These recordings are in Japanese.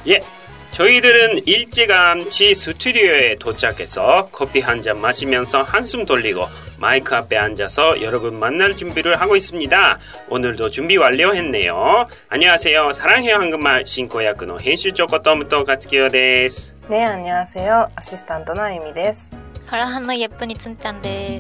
예, 저희들은 일찌감치 스튜디오에 도착해서 커피 한 잔 마시면서 한숨 돌리고 마이크 앞에 앉아서 여러분 만날 준비를 하고 있습니다. 오늘도 준비 완료했네요. 안녕하세요. 사랑해요 한국말 신고야쿠의編集長こと武藤勝清です。 네, 안녕하세요. 아시스탄트 나유미です. 설한의 예쁜이 춘짠です.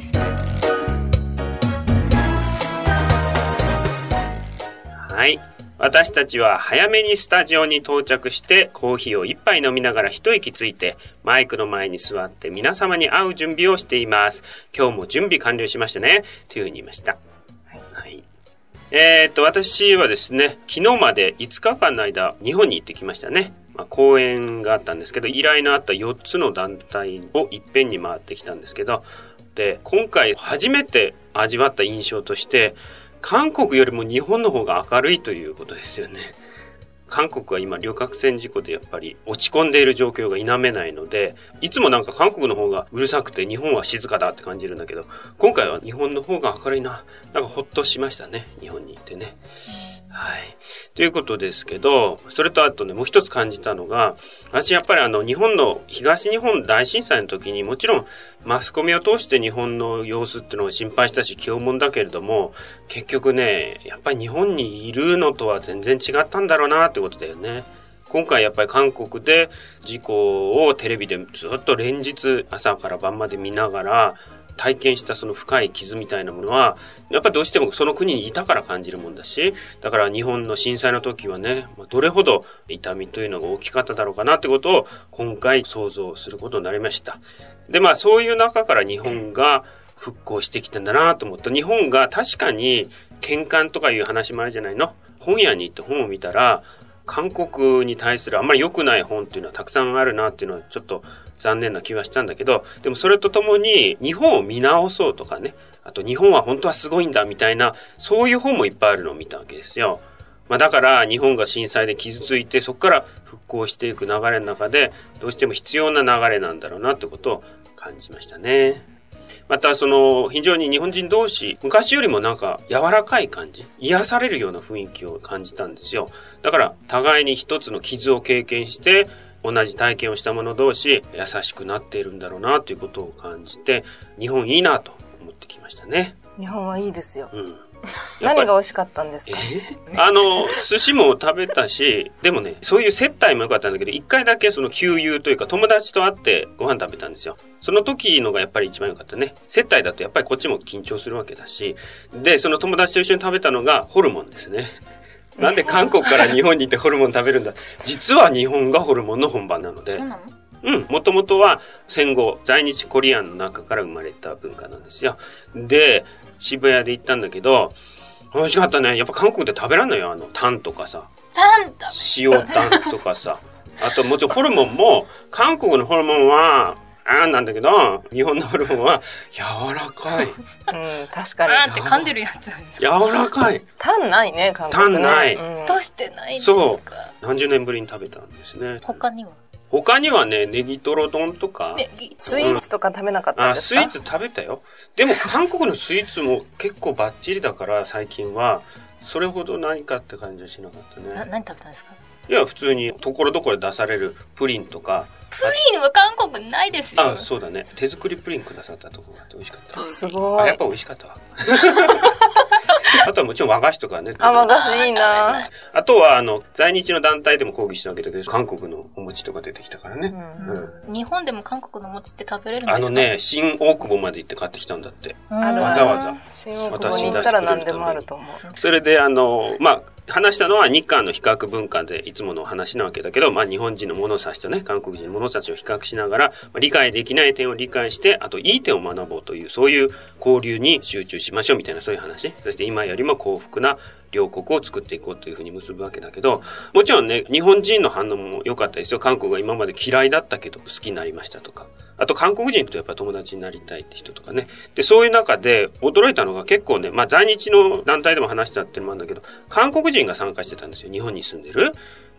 はい。私たちは早めにスタジオに到着してコーヒーを一杯飲みながら一息ついてマイクの前に座って皆様に会う準備をしています。今日も準備完了しましたねというふうに言いました。はい。私はですね、昨日まで5日間の間日本に行ってきましたね。講演があったんですけど、依頼のあった4つの団体をいっぺんに回ってきたんですけど、で、今回初めて味わった印象として韓国よりも日本の方が明るいということですよね。韓国は今旅客船事故でやっぱり落ち込んでいる状況が否めないので、いつもなんか韓国の方がうるさくて日本は静かだって感じるんだけど、今回は日本の方が明るいな。なんかほっとしましたね。日本に行ってね。はい。ということですけど、それとあとね、もう一つ感じたのが、私やっぱり日本の東日本大震災の時にもちろんマスコミを通して日本の様子っていうのを心配したし、気をもんだけれども、結局ね、やっぱり日本にいるのとは全然違ったんだろうなってことだよね。今回やっぱり韓国で事故をテレビでずっと連日朝から晩まで見ながら体験したその深い傷みたいなものはやっぱりどうしてもその国にいたから感じるもんだし、だから日本の震災の時はね、どれほど痛みというのが大きかっただろうかなってことを今回想像することになりました。で、そういう中から日本が復興してきたんだなと思った。日本が確かに喧嘩とかいう話もあるじゃないの。本屋に行って本を見たら韓国に対するあんまり良くない本っていうのはたくさんあるなっていうのはちょっと残念な気はしたんだけど、でもそれとともに日本を見直そうとかね、あと日本は本当はすごいんだみたいな、そういう本もいっぱいあるのを見たわけですよ。だから日本が震災で傷ついてそこから復興していく流れの中でどうしても必要な流れなんだろうなってことを感じましたね。また非常に日本人同士昔よりもなんか柔らかい感じ、癒されるような雰囲気を感じたんですよ。だから互いに一つの傷を経験して同じ体験をした者同士優しくなっているんだろうなということを感じて、日本いいなと思ってきましたね。 日本はいいですよ。 何が美味しかったんですか？ 寿司も食べたし、でもね、そういう接待も良かったんだけど、一回だけ旧友というか友達と会ってご飯食べたんですよ。その時のがやっぱり一番良かったね。接待だとやっぱりこっちも緊張するわけだし、で、その友達と一緒に食べたのがホルモンですね。なんで韓国から日本に行ってホルモン食べるんだ。実は日本がホルモンの本場なので。 そうなの？ もともとは戦後在日コリアンの中から生まれた文化なんですよ。で、渋谷で行ったんだけど、美味しかったね。やっぱ韓国で食べらんのよ。タンとかさ。塩タンとかさ。あともちろんホルモンも、韓国のホルモンは、なんだけど、日本のホルモンは柔らかい。 確かに。 って噛んでるやつ。 柔らかい。 タンないね、韓国ね。 タンない。 どうしてないんですか？ そう。何十年ぶりに食べたんですね。他にはね、ネギトロ丼とか。 スイーツとか食べなかったんですか？ スイーツ食べたよ。でも韓国のスイーツも結構バッチリだから最近は、それほど何かって感じはしなかったね。 何食べたんですか？ いや、普通にところどころで出されるプリンとか。 プリンは韓国にないですよ。 そうだね。手作りプリンくださったところがあって美味しかった。 すごい。 やっぱ美味しかったわ。あとはもちろん和菓子とかね。 和菓子いいな。 あとは在日の団体でも抗議したわけだけど、韓国のお餅とか出てきたからね。 日本でも韓国のお餅って食べれるんですか？ 新大久保まで行って買ってきたんだって。わざわざ。 新大久保に行ったら何でもあると思う。 それで話したのは日韓の比較文化でいつもの話なわけだけど、日本人の物差しとね、韓国人の物差しを比較しながら、理解できない点を理解して、あといい点を学ぼうという、そういう交流に集中しましょうみたいなそういう話。そして今よりも幸福な両国を作っていこうというふうに結ぶわけだけど、もちろんね、日本人の反応も良かったですよ。韓国が今まで嫌いだったけど好きになりましたとか。あと韓国人とやっぱ友達になりたいって人とかね。で、そういう中で驚いたのが結構ね、在日の団体でも話したっていうのもあるんだけど、韓国人が参加してたんですよ。日本に住んでる。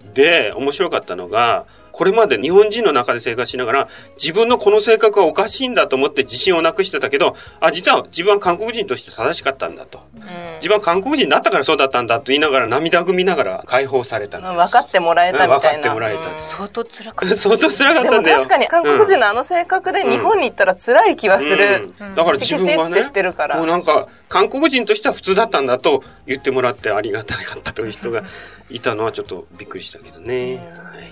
で、面白かったのが、これまで日本人の中で生活しながら、自分のこの性格はおかしいんだと思って自信をなくしてたけど、実は自分は韓国人として正しかったんだと。自分は韓国人だったからそうだったんだと言いながら、涙ぐみながら解放されたんです。 分かってもらえたみたいな。 分かってもらえた。 相当辛かった。 相当辛かったんだよ。 でも確かに韓国人のあの性格で日本に行ったら辛い気はする。 だから自分はね、 してるからこうなんか韓国人としては普通だったんだと言ってもらってありがたかったという人がいたのはちょっとびっくりしたけどね。はい。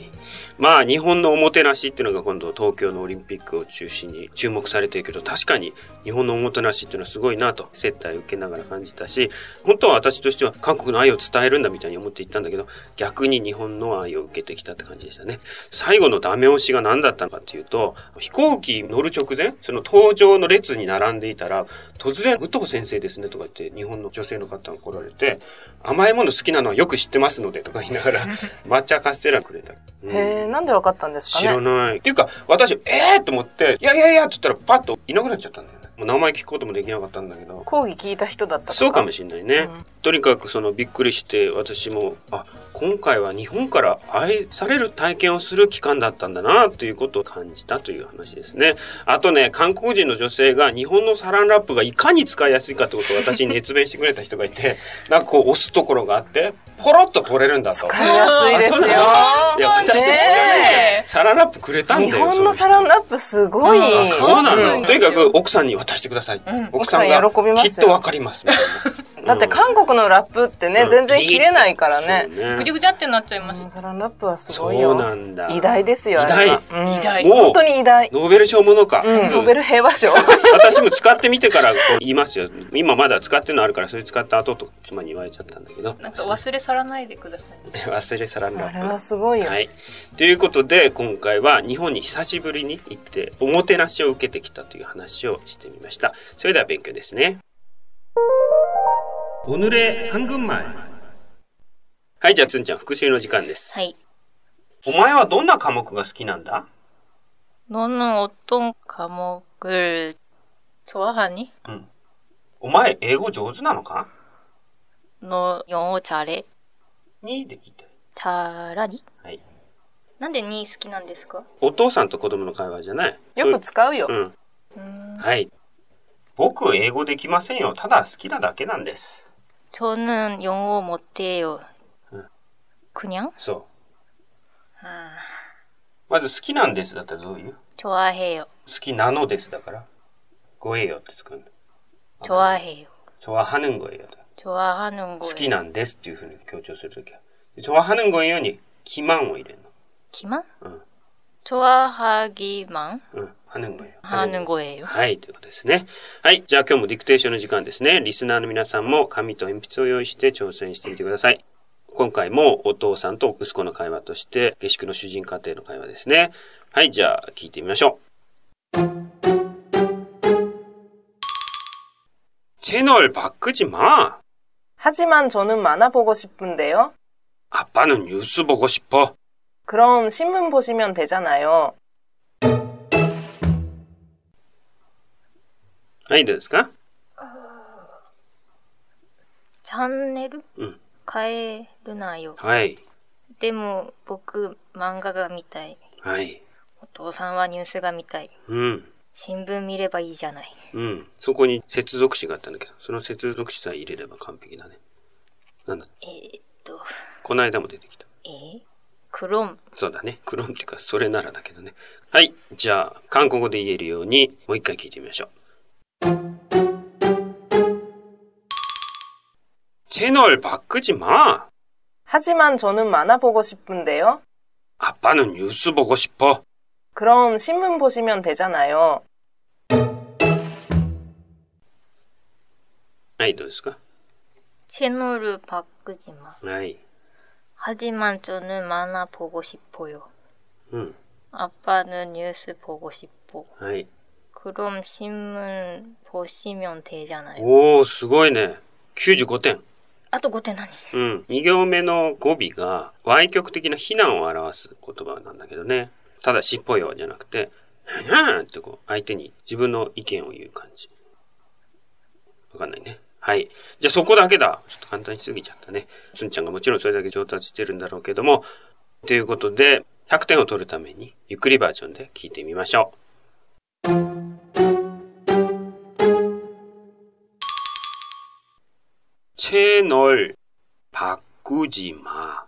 まあ日本のおもてなしっていうのが今度東京のオリンピックを中心に注目されてるけど、確かに日本のおもてなしっていうのはすごいなと接待を受けながら感じたし、本当は私としては韓国の愛を伝えるんだみたいに思って行ったんだけど、逆に日本の愛を受けてきたって感じでしたね。最後のダメ押しが何だったのかっていうと、飛行機乗る直前、その搭乗の列に並んでいたら、突然武藤先生ですねとか言って日本の女性の方が来られて、甘いもの好きなのはよく知ってますのでとか言いながら抹茶カステラくれた。 へえ、なんでわかったんですかね。 知らない。っていうか、私、と思って、いやって言ったらパッといなくなっちゃったんだよね。もう名前聞くこともできなかったんだけど。 講義聞いた人だったとか。 そうかもしれないね。とにかくびっくりして、私も、今回は日本から愛される体験をする期間だったんだな、ということを感じたという話ですね。あとね、韓国人の女性が日本のサランラップがいかに使いやすいかってことを私に熱弁してくれた人がいて、なんかこう押すところがあって、ポロッと取れるんだと。 使いやすいですよ。 いや、私知らないけど、サランラップくれたんだよ。 日本のサランラップすごい。 そうなの。とにかく奥さんに渡してください。奥さんがきっとわかります。 だって韓国のラップってね、全然切れないからね。 ぐちゃぐちゃってなっちゃいます。 サランラップはすごいよ。 そうなんだ。 偉大ですよ、 偉大。 本当に偉大。 ノーベル賞ものか。 ノーベル平和賞。 私も使ってみてから言いますよ。今まだ使ってるのあるから、それ使った後と妻に言われちゃったんだけど。 なんか忘れ去らないでください。 忘れ去らない。 あれはすごいよ。 はい。ということで、今回は日本に久しぶりに行って、おもてなしを受けてきたという話をしてみました。それでは勉強ですね。오늘의 한국말。はい、じゃあつんちゃん、復習の時間です。 はい。 お前はどんな科目が好きなんだ？ 너는 어떤 과목을 좋아하니? 응. お前、英語上手なのか？ 너 영어 잘해? にできて。 잘하니? はい。 なんでに好きなんですか？ お父さんと子供の会話じゃない。 よく使うよ。 はい。僕、英語できませんよ。ただ好きなだけなんです。 저는 영어 못해요. 그냥? そう。まず好きなんですだったらどういう？ 좋아해요. 好きなのですだから。고해요って使うんだ。 좋아해요. 좋아하는 거예요. 좋아하는 거예요. 好きなんですっていうふうに強調するときは。좋아하는 거예요に기만を入れるの。 기만? 응. 좋아하기만? 응, 하는 거예요. 하는 거예요. はい、ということですね。はい、じゃあ今日もディクテーションの時間ですね。リスナーの皆さんも紙と鉛筆を用意して挑戦してみてください。今回もお父さんと息子の会話として、下宿の主人家庭の会話ですね。はい、じゃあ聞いてみましょう。채널 바꾸지 마. 하지만 저는 만화 보고 싶은데요. 아빠는 뉴스 보고 싶어. 그럼 신문 보시면 되잖아요. はい、どうですか？ 채널? うん。 変えるなよ。 はい。 でも僕漫画が見たい。 はい。 お父さんはニュースが見たい。 うん。 新聞見ればいいじゃない。 うん。そこに接続詞があったんだけど、その接続詞さえ入れれば完璧だね。なんだ？この間も出てきた。 クロン。 そうだね。クロンっていうか、それならだけどね。はい。じゃあ、韓国語で言えるように、もう一回聞いてみましょう。채널 바꾸지 마. 하지만 저는 만화 보고 싶은데요. 아빠는 뉴스 보고 싶어. 그럼 신문 보시면 되잖아요. はい、どうですか？ 채널을 바꾸지 마. はい。 하지만 저는 만화 보고 싶어요. 아빠는 뉴스 보고 싶어. はい。 그럼 신문 보시면 되잖아요. おー、すごいね。95点。 あと5点何？ うん。2行目の語尾が、歪曲的な非難を表す言葉なんだけどね。ただしっぽよじゃなくて、ってこう、相手に自分の意見を言う感じ。わかんないね。はい。じゃあそこだけだ。ちょっと簡単にしすぎちゃったね。つんちゃんがもちろんそれだけ上達してるんだろうけども、 ということで、100点を取るために、ゆっくりバージョンで聞いてみましょう。채널 바꾸지 마.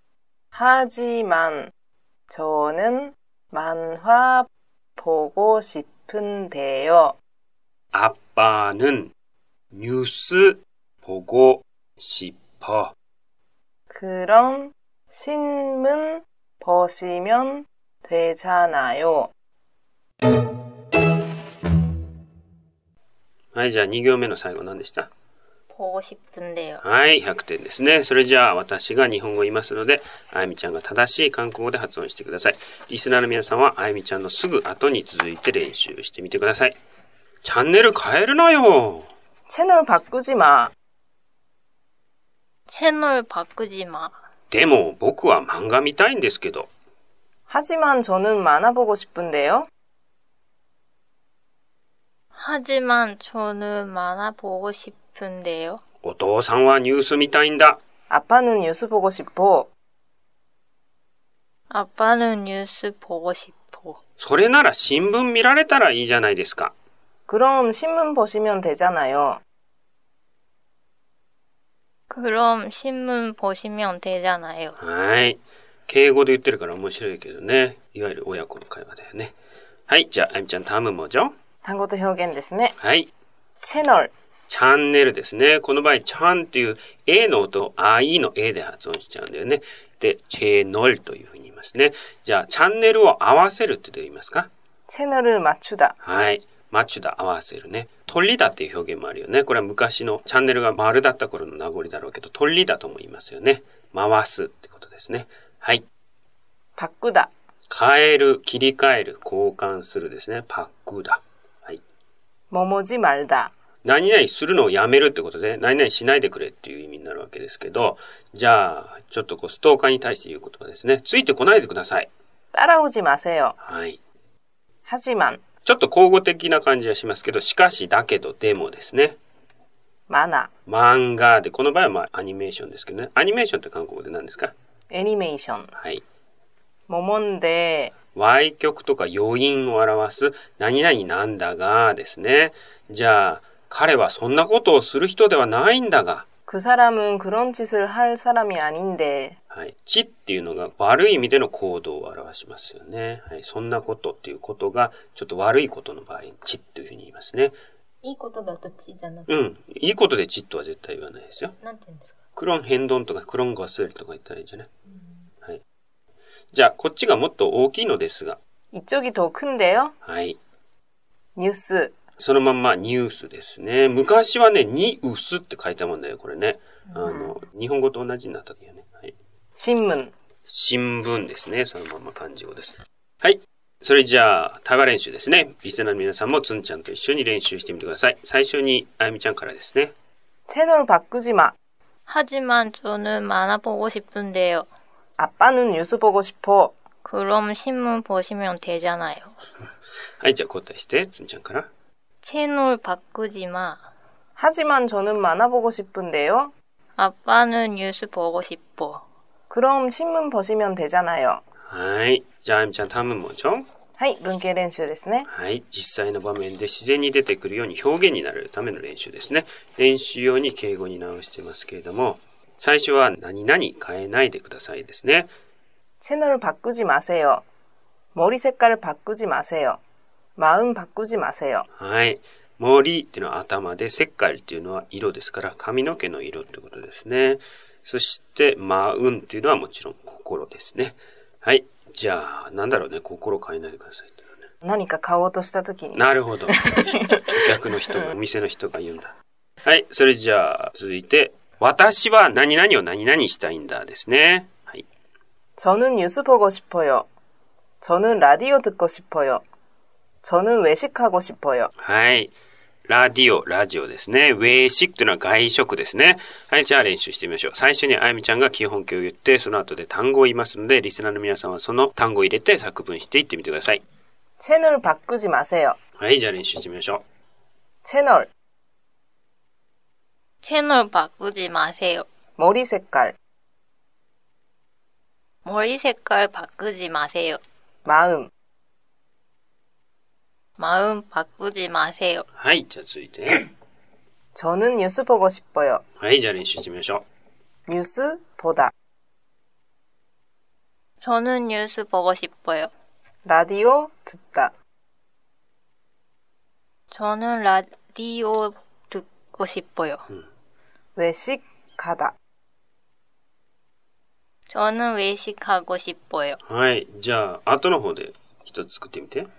하지만 저는 만화 보고 싶은데요. 아빠는 뉴스 보고 싶어. 그럼 신문 보시면 되잖아요. はい、じゃあ2行目の最後何でした？ 보고 싶은데요. はい、100点ですね。それじゃあ私が日本語を言いますので、あやみちゃんが正しい韓国語で発音してください。リスナーの皆さんはあやみちゃんのすぐ後に続いて練習してみてください。チャンネル変えるなよ。 채널 바꾸지 마. 채널 바꾸지 마. でも僕は漫画見たいんですけど。 하지만 저는 만화 보고 싶은데요. 하지만 저는 만화 보고 싶은데요. お父さんはニュース見たいんだ。 아빠는 뉴스 보고 싶어. 아빠는 뉴스 보고 싶어. それなら新聞見られたらいいじゃないですか。 그럼 신문 보시면 되잖아요. 그럼 신문 보시면 되잖아요. はい。敬語で言ってるから面白いけどね。いわゆる親子の会話だよね。はい。じゃあ、あやみちゃん、タムもじゃ。 単語と表現ですね。 はい。 채널。 チャンネルですね。この場合、チャンっていう A の音、I の A で発音しちゃうんだよね。で、チェノルというふうに言いますね。じゃあ、チャンネルを合わせるってどう言いますか？ 채널을 맞추다。 はい。マチュだ、合わせるね。取りだっていう表現もあるよね。これは昔のチャンネルが丸だった頃の名残だろうけど、取りだとも言いますよね。回すってことですね。はい。 바꾸다。 変える、切り替える、交換するですね。パックだ。はい。 뭐뭐지 말다。 何々するのをやめるってことで、何々しないでくれっていう意味になるわけですけど、じゃあ、ちょっとこうストーカーに対して言う言葉ですね。ついてこないでください。 따라오지 마세요。 はい。 하지만。 ちょっと口語的な感じはしますけど、しかし、だけど、でもですね。 만화。 漫画で、この場合はアニメーションですけどね。アニメーションって韓国語で何ですか？ 애니메이션。 はい。 뭐뭔데。 歪曲とか余韻を表す、何々なんだがですね。じゃあ、彼はそんなことをする人ではないんだが。 그 사람은 그런 짓을 할 사람이 아닌데。 はい。ちっていうのが悪い意味での行動を表しますよね。はい。そんなことっていうことが、ちょっと悪いことの場合、ちっていうふうに言いますね。 いいことだとちじゃなくて。 うん。いいことでちとは絶対言わないですよ。 なんて言うんですか？ クロン変動とかクロンガスエルとか言ったらいいんじゃない？はい。じゃあ、こっちがもっと大きいのですが。 이쪽이 더 큰데요? はい。 ニュース。 そのまんまニュースですね。昔はね、ニウスって書いたもんだよ、これね。日本語と同じになったんだよね。はい。 新聞。 新聞ですね。そのまんま漢字語です。はい。それじゃあ、対話練習ですね。リスナーの皆さんもつんちゃんと一緒に練習してみてください。最初に、あやみちゃんからですね。 채널 바꾸지 마. 하지만 저는 만화 보고 싶은데요. 아빠는 뉴스 보고 싶어. 그럼 신문 보시면 되잖아요. はい、じゃあ答えして、つんちゃんから。 채널 바꾸지 마. 하지만 저는 만화 보고 싶은데요. 아빠는 뉴스 보고 싶어. 그럼 신문 보시면 되잖아요. はい。じゃあ、あやみちゃん、タムもちょ。 はい、文系練習ですね。 はい。実際の場面で自然に出てくるように表現になるための練習ですね。練習用に敬語に直してますけれども、最初は何々変えないでくださいですね。 채널 바꾸지 마세요. 머리 색깔 바꾸지 마세요. 마음 바꾸지 마세요. はい。머리っていうのは頭で、색깔っていうのは色ですから、髪の毛の色ってことですね。そして、마음っていうのはもちろん心ですね。はい。じゃあ、なんだろうね、心変えないでくださいっていうのはね。 何か買おうとしたときに。 なるほど。お客の人が、お店の人が言うんだ。はい。それじゃあ、続いて、私は何々を何々したいんだですね。はい。 저는 뉴스 보고 싶어요. 저는 라디오 듣고 싶어요. 저는 외식하고 싶어요. はい。ラジオですね。ウェイシックというのは外食ですね。はい、じゃあ練習してみましょう。最初にあやみちゃんが基本形を言って、その後で単語を言いますので、リスナーの皆さんはその単語を入れて作文していってみてください。 채널 바꾸지 마세요. はい、じゃあ練習してみましょう。 채널. 채널 바꾸지 마세요. 머리 색깔. 머리 색깔 바꾸지 마세요. 마음. 마음 바꾸지 마세요. はい、じゃあ続いて。 저는 뉴스 보고 싶어요. はい、じゃあ練習してみましょ 뉴스 보다. 저는 뉴스 보고 싶어요. 라디오 듣다. 저는 라디오 듣고 싶어요. 외식 가다. 저는 외식하고 싶어요. う。はい、じゃあ後の方で一つ作ってみて。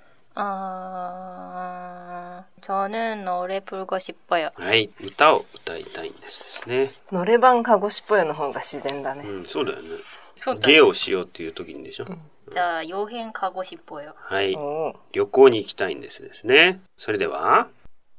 저는 노래 부르고 싶어요. はい、歌を歌いたいんですね。 노래방 가고 싶어요 の方が自然だね。 うん、そうだよね。 そうだね。 芸をしようっていう時にでしょ。 じゃあ、여행 가고 싶어요. はい、 おー旅行に行きたいんですね。それでは、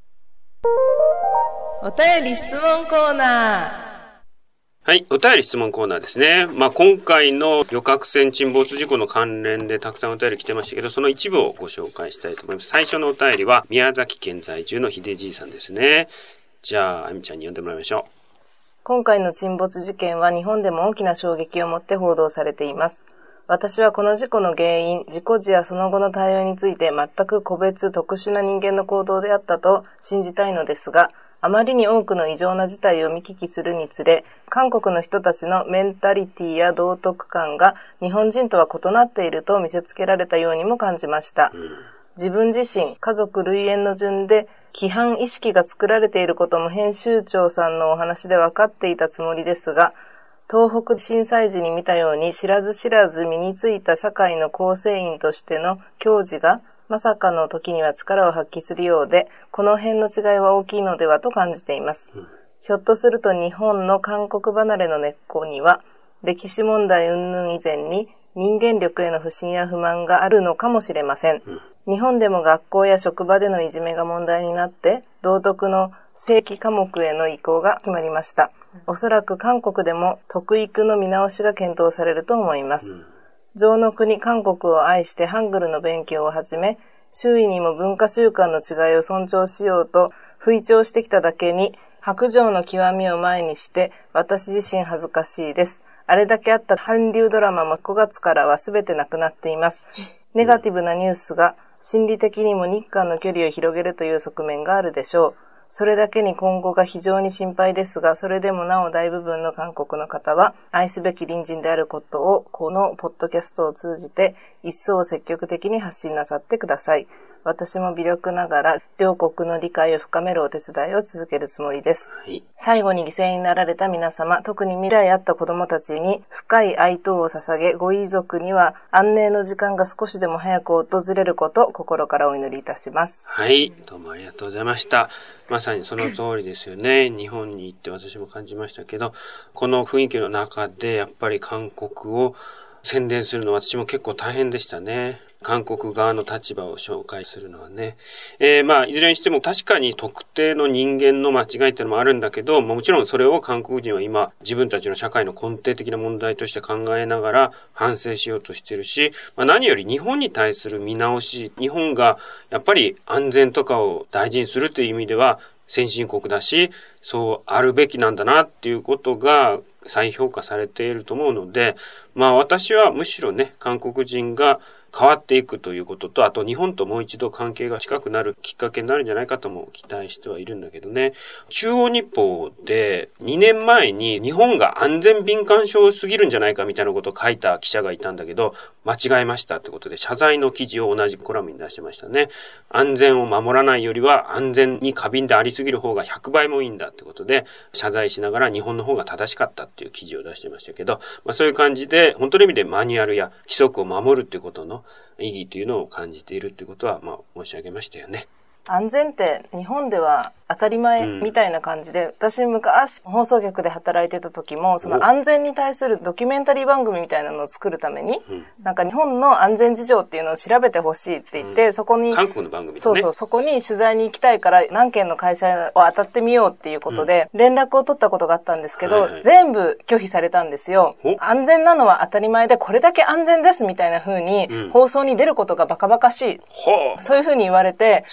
お便り質問コーナー。 はい、お便り質問コーナーですね。今回の旅客船沈没事故の関連でたくさんお便り来てましたけど、その一部をご紹介したいと思います。最初のお便りは宮崎県在住の秀じいさんですね。じゃあ、あみちゃんに読んでもらいましょう。 今回の沈没事件は日本でも大きな衝撃をもって報道されています。私はこの事故の原因、事故時やその後の対応について全く個別特殊な人間の行動であったと信じたいのですが、あまりに多くの異常な事態を見聞きするにつれ、韓国の人たちのメンタリティや道徳観が日本人とは異なっていると見せつけられたようにも感じました。自分自身、家族類縁の順で規範意識が作られていることも編集長さんのお話で分かっていたつもりですが、東北震災時に見たように知らず知らず身についた社会の構成員としての矜持がまさかの時には力を発揮するようで、この辺の違いは大きいのではと感じています。ひょっとすると日本の韓国離れの根っこには、歴史問題云々以前に人間力への不信や不満があるのかもしれません。日本でも学校や職場でのいじめが問題になって、道徳の正規科目への移行が決まりました。おそらく韓国でも徳育の見直しが検討されると思います。情の国韓国を愛してハングルの勉強を始め、周囲にも文化習慣の違いを尊重しようと吹聴してきただけに、白状の極みを前にして私自身恥ずかしいです。あれだけあった韓流ドラマも5月からは全てなくなっています。ネガティブなニュースが心理的にも日韓の距離を広げるという側面があるでしょう。それだけに今後が非常に心配ですが、それでもなお大部分の韓国の方は愛すべき隣人であることをこのポッドキャストを通じて一層積極的に発信なさってください。私も微力ながら両国の理解を深めるお手伝いを続けるつもりです。 はい、 最後に犠牲になられた皆様、特に未来あった子どもたちに深い哀悼を捧げ、ご遺族には安寧の時間が少しでも早く訪れることを心からお祈りいたします。 はい、どうもありがとうございました。まさにその通りですよね。日本に行って私も感じましたけど、この雰囲気の中でやっぱり韓国を宣伝するのは私も結構大変でしたね。韓国側の立場を紹介するのはね。いずれにしても確かに特定の人間の間違いっていうのもあるんだけど、もちろんそれを韓国人は今自分たちの社会の根底的な問題として考えながら反省しようとしてるし、何より日本に対する見直し、日本がやっぱり安全とかを大事にするという意味では先進国だし、そうあるべきなんだなっていうことが再評価されていると思うので、私はむしろね、韓国人が変わっていくということと、あと日本ともう一度関係が近くなるきっかけになるんじゃないかとも期待してはいるんだけどね。中央日報で2年前に日本が安全敏感症すぎるんじゃないかみたいなことを書いた記者がいたんだけど、間違えましたってことで謝罪の記事を同じコラムに出してましたね。安全を守らないよりは安全に過敏でありすぎる方が100倍もいいんだってことで謝罪しながら日本の方が正しかったっていう記事を出してましたけど、そういう感じで本当の意味でマニュアルや規則を守るっていうことの意義というのを感じているということは申し上げましたよね。 安全って日本では当たり前みたいな感じで、私昔放送局で働いてた時もその安全に対するドキュメンタリー番組みたいなのを作るために、なんか日本の安全事情っていうのを調べてほしいって言って、そこに韓国の番組ね、 そこに取材に行きたいから何件の会社を当たってみようっていうことで連絡を取ったことがあったんですけど、全部拒否されたんですよ。安全なのは当たり前でこれだけ安全ですみたいな風に放送に出ることがバカバカしい、そういう風に言われて、日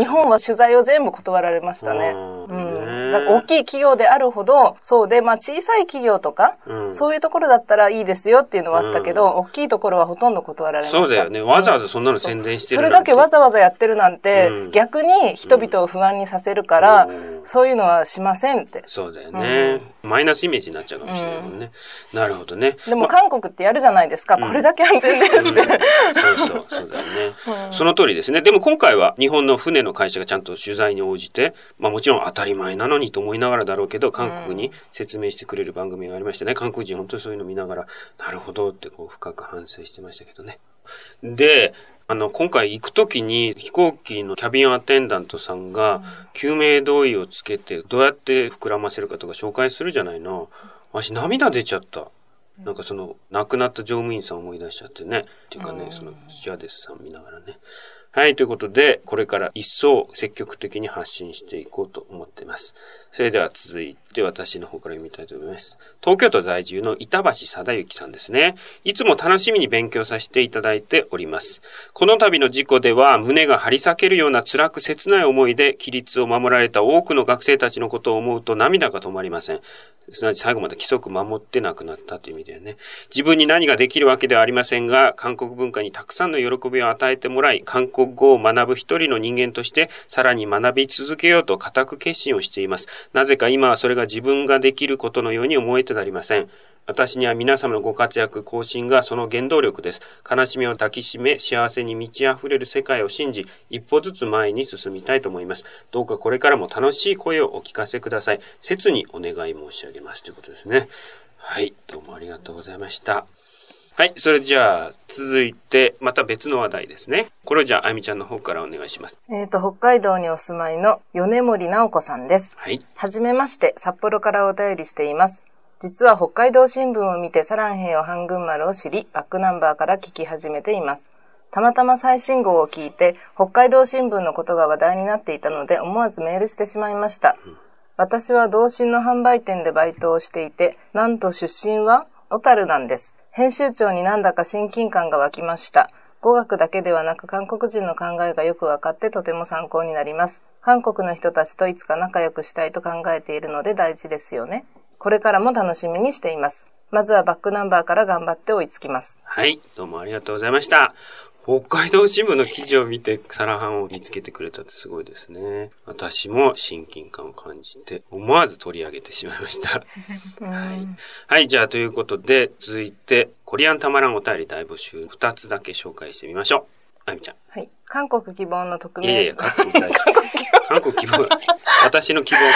本は取材を全部断られましたね。だから大きい企業であるほどそうで、小さい企業とか、そういうところだったらいいですよっていうのはあったけど、大きいところはほとんど断られました。 そうだよね。わざわざそんなの宣伝してるそれだけわざわざやってるなんて、逆に人々を不安にさせるから、そういうのはしませんって。 そうだよね。マイナスイメージになっちゃうかもしれないもんね。なるほどね。 でも韓国ってやるじゃないですか。これだけ安全ですって。 そうだよね。その通りですね。でも今回は日本の船の会社がちゃんと取材に応じて、もちろん当たり前なのにと思いながらだろうけど、韓国に説明してくれる番組がありましてね、韓国人本当にそういうの見ながら、なるほどって深く反省してましたけどね。で、今回行くときに飛行機のキャビンアテンダントさんが救命胴衣をつけてどうやって膨らませるかとか紹介するじゃないの。私涙出ちゃった。なんか亡くなった乗務員さんを思い出しちゃってね。っていうかね、スチュアーデスさん見ながらね。はい、ということで、これから一層積極的に発信していこうと思っています。それでは続いて私の方から読みたいと思います。東京都在住の板橋貞之さんですね。いつも楽しみに勉強させていただいております。この度の事故では胸が張り裂けるような辛く切ない思いで規律を守られた多くの学生たちのことを思うと涙が止まりません。すなわち最後まで規則守って亡くなったという意味でね。自分に何ができるわけではありませんが、韓国文化にたくさんの喜びを与えてもらい、韓国語を学ぶ一人の人間としてさらに学び続けようと固く決心をしています。なぜか今はそれが自分ができることのように思えてなりません。私には皆様のご活躍、更新がその原動力です。悲しみを抱きしめ、幸せに満ち溢れる世界を信じ、一歩ずつ前に進みたいと思います。どうかこれからも楽しい声をお聞かせください。切にお願い申し上げますということですね。はい、どうもありがとうございました。はい、それじゃあ続いてまた別の話題ですね。これをじゃああゆみちゃんの方からお願いします。 北海道にお住まいの米森直子さんです。 はい。 はじめまして、札幌からお便りしています。実は北海道新聞を見てサランヘヨハングンマルを知り、バックナンバーから聞き始めています。たまたま最新号を聞いて、北海道新聞のことが話題になっていたので、思わずメールしてしまいました。私は同心の販売店でバイトをしていて、なんと出身は小樽なんです。編集長になんだか親近感が湧きました。語学だけではなく韓国人の考えがよくわかってとても参考になります。韓国の人たちといつか仲良くしたいと考えているので大事ですよね。これからも楽しみにしています。まずはバックナンバーから頑張って追いつきます。 はい、どうもありがとうございました。北海道新聞の記事を見てサラハンを見つけてくれたってすごいですね。私も親近感を感じて思わず取り上げてしまいました。はい、はい、じゃあということで続いてコリアンたまらんお便り大募集2つだけ紹介してみましょう。あゆみちゃん。 はい。韓国希望の匿名。 韓国大丈夫。韓国希望。私の希望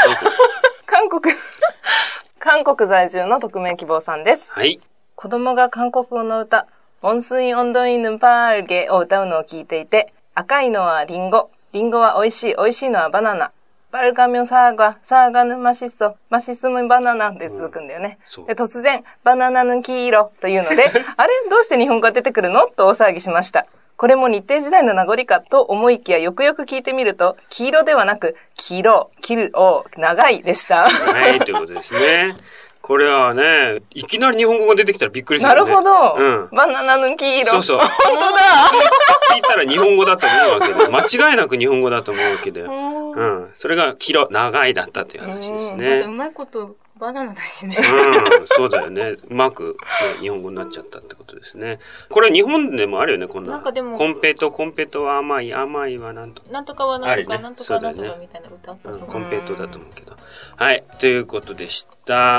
韓国在住の匿名希望さんです。 はい。 子供が韓国語の歌、온수이 온도이는 빨개を歌うのを聞いていて、赤いのはリンゴ、リンゴは美味しい、美味しいのはバナナ。빨가면 사과, 사과는 맛있어, 맛있으면 바나나で続くんだよね。で突然、バナナの黄色というので、あれどうして日本語が出てくるのと大騒ぎしました。これも日帝時代の名残かと思いきやよくよく聞いてみると、黄色ではなく、黄色、長いでした。 はい、ということですね。これはね、いきなり日本語が出てきたらびっくりするよね。 なるほど。うん。バナナの黄色。 そうそう。 本当だ。 聞いたら日本語だと思うわけで、間違いなく日本語だと思うわけで。うん。それが黄色、長いだったという話ですね。 うまいことバナナだしね。 うん、そうだよね。うまく、ね、日本語になっちゃったってことですね。これ日本でもあるよね、こんな。 なんかでもコンペトは甘いはなんと。 なんとかはなんとか、 ね、 なんとかなんとかみたいな歌あったと思う。 コンペイトだと思うけど。はい、ということでした。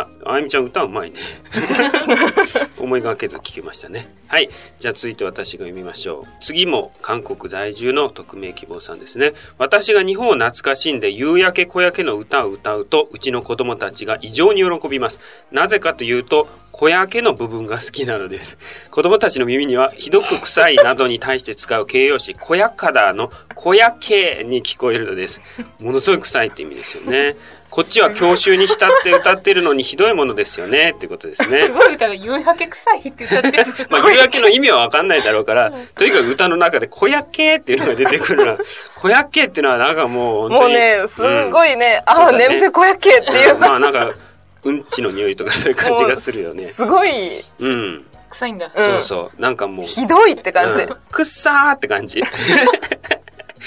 あゆみちゃん歌うまいね。思いがけず聞けましたね。はい、じゃあ続いて私が読みましょう。次も韓国在住の匿名希望さんですね。私が日本を懐かしんで夕焼け小焼けの歌を歌うと、うちの子供たちが異常に喜びます。なぜかというと、小焼けの部分が好きなのです。子供たちの耳にはひどく臭いなどに対して使う形容詞、小焼かだの小焼けに聞こえるのです。ものすごい臭いって意味ですよね。こっちは郷愁に浸って歌ってるのにひどいものですよねっていうことですね。 すごい歌が夕焼け臭いって歌ってる。 夕焼けの意味はわかんないだろうから、とにかく歌の中で小焼けっていうのが出てくるのは、小焼けっていうのはなんかもう本当に。 もうね、すごいね、眠せ小焼けっていう。 まあなんか、うんちの匂いとかそういう感じがするよね。 すごい。 うん。臭いんだ。 そうそう。なんかもう。 ひどいって感じ。 くっさーって感じ。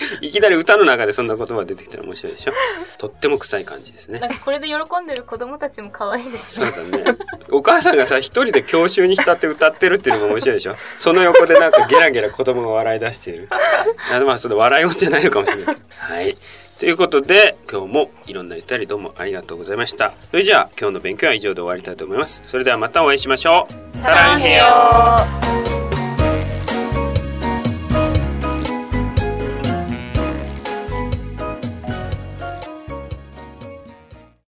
いきなり歌の中でそんな言葉出てきたら面白いでしょ。とっても臭い感じですね。 なんかこれで喜んでる子供たちも可愛いですね。 そうだね。お母さんがさ一人で郷愁に浸って歌ってるっていうのも面白いでしょ。その横でなんかゲラゲラ子供が笑い出している。まあその笑い事じゃないのかもしれない。はい。ということで今日もいろんなお便りどうもありがとうございました。それじゃあ今日の勉強は以上で終わりたいと思います。それではまたお会いしましょう。 サランヘヨ。